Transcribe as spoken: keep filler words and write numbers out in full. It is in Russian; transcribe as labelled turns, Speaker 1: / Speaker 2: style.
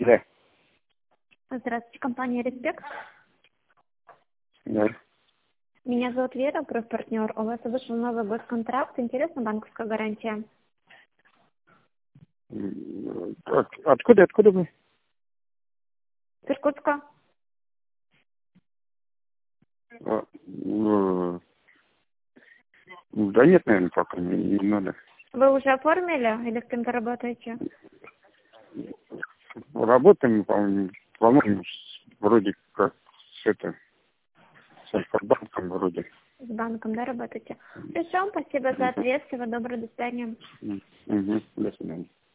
Speaker 1: Да.
Speaker 2: Здравствуйте, компания «Респект».
Speaker 1: Да.
Speaker 2: Меня зовут Вера, партнер. У вас вышел новый госконтракт. Интересна банковская гарантия?
Speaker 1: М, от- Откуда, откуда вы?
Speaker 2: С Иркутска.
Speaker 1: А, ну, Да нет, наверное, пока не, не надо.
Speaker 2: Вы уже оформили или с кем-то работаете?
Speaker 1: Работаем, по-моему, по-моему, с- вроде как с это, с Альфа-банком вроде.
Speaker 2: С банком, да, работаете? Хорошо, спасибо за ответ. Всего доброго, до свидания.
Speaker 1: М, мгм. До свидания.